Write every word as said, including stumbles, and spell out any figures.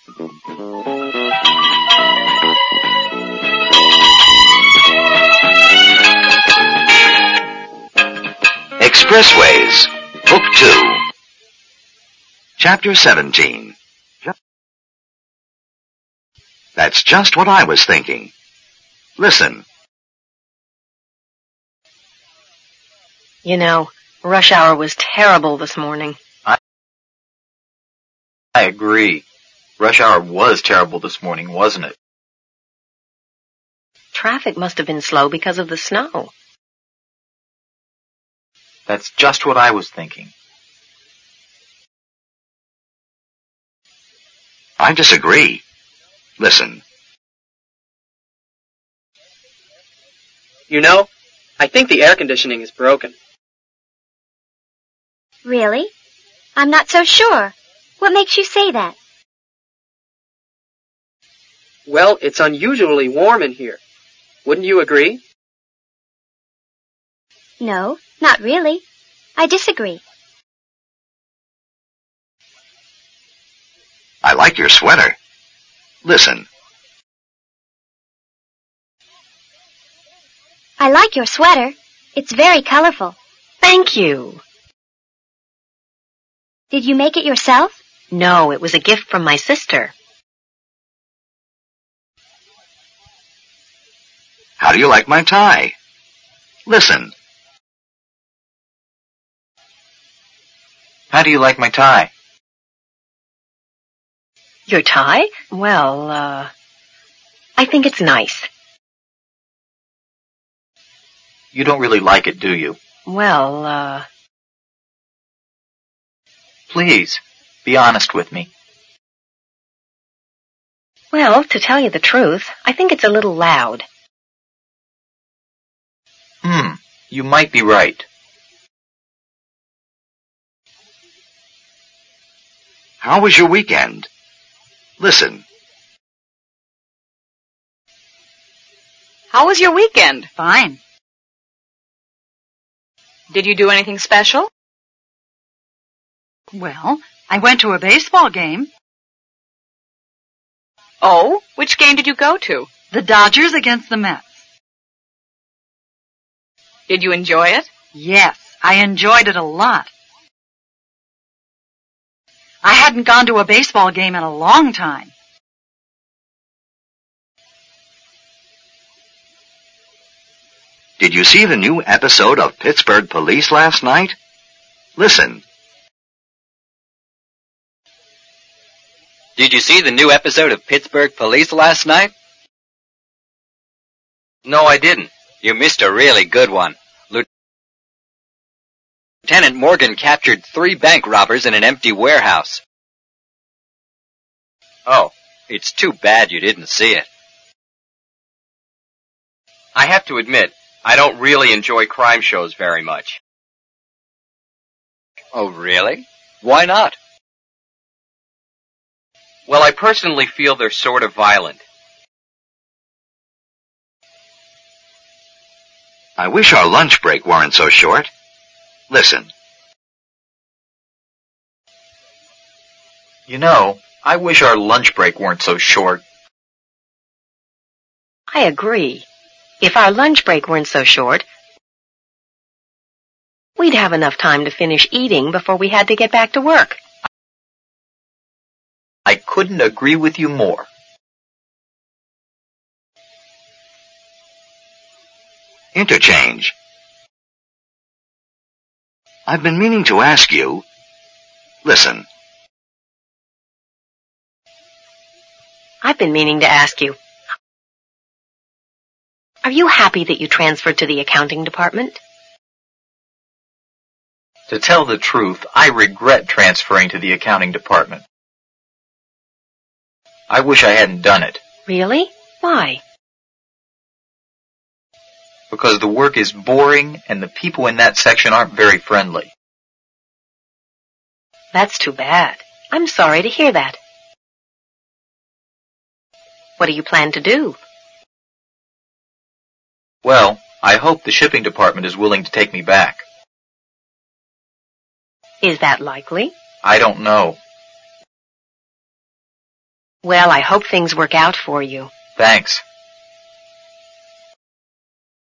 Expressways, Book two, Chapter seventeen. That's just what I was thinking. Listen. You know, rush hour was terrible this morning. I, I agree. Rush hour was terrible this morning, wasn't it? Traffic must have been slow because of the snow. That's just what I was thinking. I disagree. Listen. You know, I think the air conditioning is broken. Really? I'm not so sure. What makes you say that? Well, it's unusually warm in here. Wouldn't you agree? No, not really. I disagree. I like your sweater. Listen. I like your sweater. It's very colorful. Thank you. Did you make it yourself? No, it was a gift from my sister. How do you like my tie? Listen. How do you like my tie? Your tie? Well, uh, I think it's nice. You don't really like it, do you? Well, uh... Please, be honest with me. Well, to tell you the truth, I think it's a little loud. Hmm, you might be right. How was your weekend? Listen. How was your weekend? Fine. Did you do anything special? Well, I went to a baseball game. Oh, which game did you go to? The Dodgers against the Mets. Did you enjoy it? Yes, I enjoyed it a lot. I hadn't gone to a baseball game in a long time. Did you see the new episode of Pittsburgh Police last night? Listen. Did you see the new episode of Pittsburgh Police last night? No, I didn't. You missed a really good one. Lieutenant Morgan captured three bank robbers in an empty warehouse. Oh, it's too bad you didn't see it. I have to admit, I don't really enjoy crime shows very much. Oh, really? Why not? Well, I personally feel they're sort of violent. I wish our lunch break weren't so short. Listen. You know, I wish our lunch break weren't so short. I agree. If our lunch break weren't so short, we'd have enough time to finish eating before we had to get back to work. I couldn't agree with you more. Interchange. I've been meaning to ask you. Listen. I've been meaning to ask you. Are you happy that you transferred to the accounting department? To tell the truth, I regret transferring to the accounting department. I wish I hadn't done it. Really? Why? Because the work is boring and the people in that section aren't very friendly. That's too bad. I'm sorry to hear that. What do you plan to do? Well, I hope the shipping department is willing to take me back. Is that likely? I don't know. Well, I hope things work out for you. Thanks.